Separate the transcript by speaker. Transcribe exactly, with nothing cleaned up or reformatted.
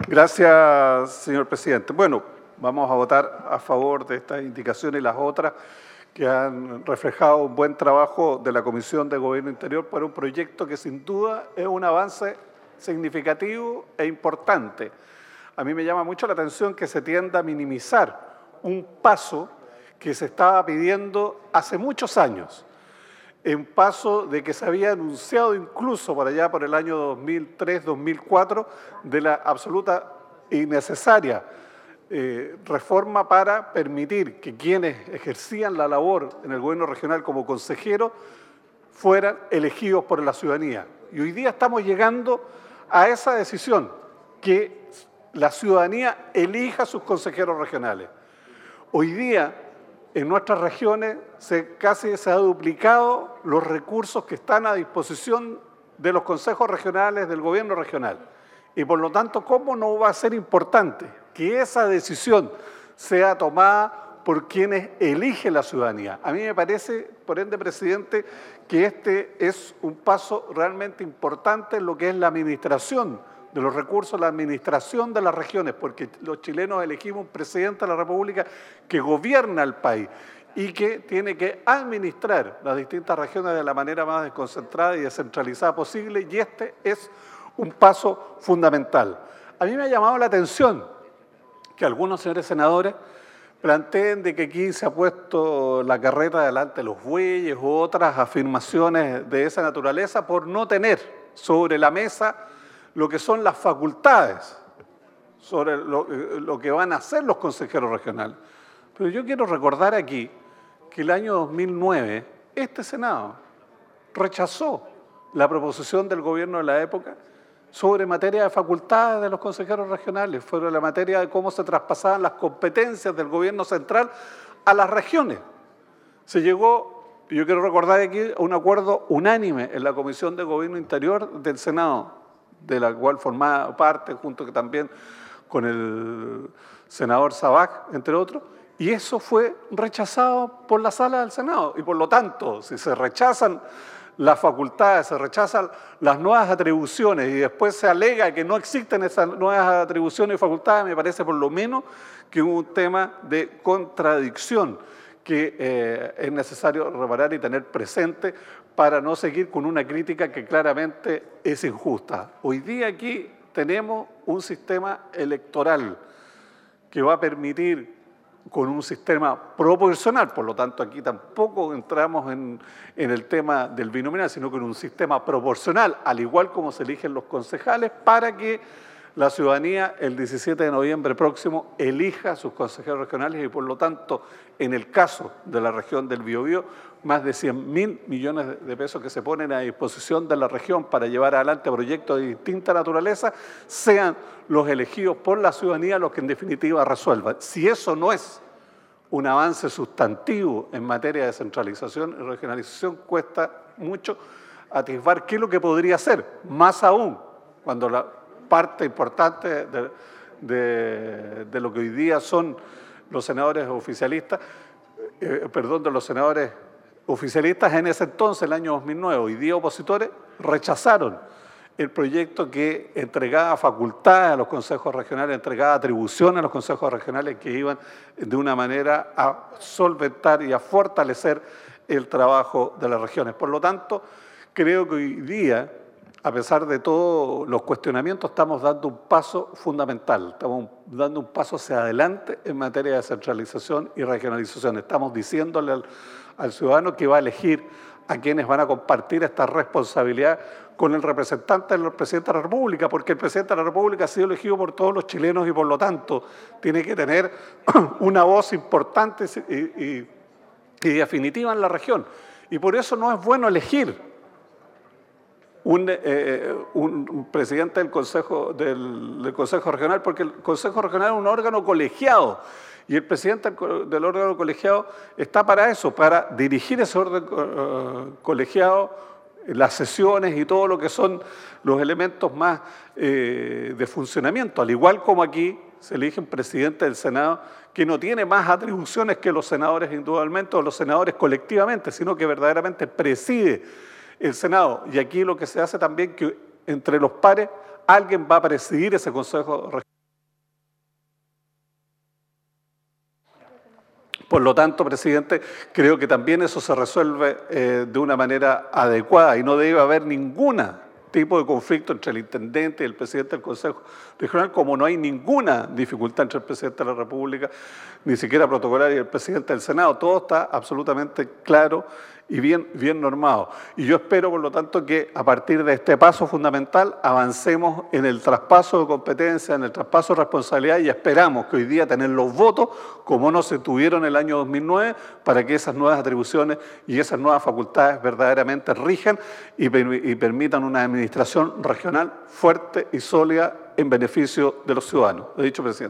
Speaker 1: Gracias, señor presidente. Bueno, vamos a votar a favor de estas indicaciones y las otras que han reflejado un buen trabajo de la Comisión de Gobierno Interior para un proyecto que sin duda es un avance significativo e importante. A mí me llama mucho la atención que se tienda a minimizar un paso que se estaba pidiendo hace muchos años, un paso de que se había anunciado incluso por allá por el año dos mil tres, dos mil cuatro, de la absoluta y necesaria eh, reforma para permitir que quienes ejercían la labor en el gobierno regional como consejeros fueran elegidos por la ciudadanía. Y hoy día estamos llegando a esa decisión, que la ciudadanía elija a sus consejeros regionales. Hoy día, en nuestras regiones, se, casi se ha duplicado los recursos que están a disposición de los consejos regionales, del gobierno regional. Y por lo tanto, ¿cómo no va a ser importante que esa decisión sea tomada por quienes elige la ciudadanía? A mí me parece, por ende, presidente, que este es un paso realmente importante en lo que es la administración de los recursos, la administración de las regiones, porque los chilenos elegimos un presidente de la República que gobierna el país y que tiene que administrar las distintas regiones de la manera más desconcentrada y descentralizada posible, y este es un paso fundamental. A mí me ha llamado la atención que algunos señores senadores planteen de que aquí se ha puesto la carreta delante de los bueyes u otras afirmaciones de esa naturaleza por no tener sobre la mesa lo que son las facultades, sobre lo, lo que van a hacer los consejeros regionales. Pero yo quiero recordar aquí que el año dos mil nueve este Senado rechazó la proposición del gobierno de la época sobre materia de facultades de los consejeros regionales, sobre la materia de cómo se traspasaban las competencias del gobierno central a las regiones. Se llegó, yo quiero recordar aquí, a un acuerdo unánime en la Comisión de Gobierno Interior del Senado, de la cual formaba parte, junto que también con el senador Sabaj, entre otros, y eso fue rechazado por la sala del Senado. Y por lo tanto, si se rechazan las facultades, se rechazan las nuevas atribuciones y después se alega que no existen esas nuevas atribuciones y facultades, me parece por lo menos que hubo un tema de contradicción que eh, es necesario reparar y tener presente para no seguir con una crítica que claramente es injusta. Hoy día aquí tenemos un sistema electoral que va a permitir, con un sistema proporcional, por lo tanto aquí tampoco entramos en, en el tema del binominal, sino con un sistema proporcional, al igual como se eligen los concejales, para que la ciudadanía el diecisiete de noviembre próximo elija a sus consejeros regionales y por lo tanto, en el caso de la región del Biobío, más de cien mil millones de pesos que se ponen a disposición de la región para llevar adelante proyectos de distinta naturaleza, sean los elegidos por la ciudadanía los que en definitiva resuelvan. Si eso no es un avance sustantivo en materia de descentralización y regionalización, cuesta mucho atisbar qué es lo que podría ser, más aún cuando la parte importante de, de, de lo que hoy día son los senadores oficialistas, eh, perdón, de los senadores oficialistas en ese entonces, el año dos mil nueve, hoy día opositores, rechazaron el proyecto que entregaba facultades a los consejos regionales, entregaba atribuciones a los consejos regionales que iban de una manera a solventar y a fortalecer el trabajo de las regiones. Por lo tanto, creo que hoy día, a pesar de todos los cuestionamientos, estamos dando un paso fundamental, estamos dando un paso hacia adelante en materia de descentralización y regionalización. Estamos diciéndole al, al ciudadano que va a elegir a quienes van a compartir esta responsabilidad con el representante del presidente de la República, porque el presidente de la República ha sido elegido por todos los chilenos y por lo tanto tiene que tener una voz importante y, y, y definitiva en la región. Y por eso no es bueno elegir Un, eh, un presidente del Consejo, del, del Consejo Regional, porque el Consejo Regional es un órgano colegiado y el presidente del, del órgano colegiado está para eso, para dirigir ese orden uh, colegiado, las sesiones y todo lo que son los elementos más eh, de funcionamiento, al igual como aquí se elige un presidente del Senado que no tiene más atribuciones que los senadores individualmente o los senadores colectivamente, sino que verdaderamente preside el Senado. Y aquí lo que se hace también que entre los pares alguien va a presidir ese Consejo Regional. Por lo tanto, presidente, creo que también eso se resuelve eh, de una manera adecuada y no debe haber ninguna tipo de conflicto entre el intendente y el presidente del Consejo Regional, como no hay ninguna dificultad entre el presidente de la República, ni siquiera protocolar, y el presidente del Senado. Todo está absolutamente claro y bien, bien normado. Y yo espero, por lo tanto, que a partir de este paso fundamental avancemos en el traspaso de competencias, en el traspaso de responsabilidad, y esperamos que hoy día tener los votos, como no se tuvieron en el año dos mil nueve, para que esas nuevas atribuciones y esas nuevas facultades verdaderamente rijan y, y permitan una administración regional fuerte y sólida en beneficio de los ciudadanos. Lo he dicho, presidente.